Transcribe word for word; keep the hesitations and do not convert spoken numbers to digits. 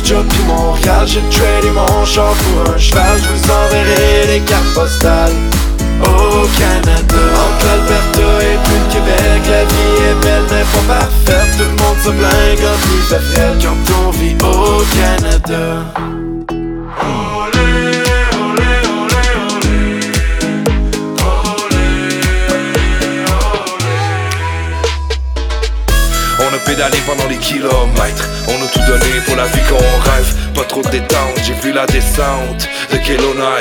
job puis Montréal. J'ai tradé mon char pour un cheval. Je vous enverrai les cartes postales au Canada. Entre l'Alberta et puis le Québec, la vie est belle mais pas parfaite. Tout le monde se plaint quand il fait frais, quand on vit au Canada. On a pédalé pendant des kilomètres, on a tout donné pour la vie qu'on rêve. Pas trop de détente, j'ai vu la descente de Kelowna à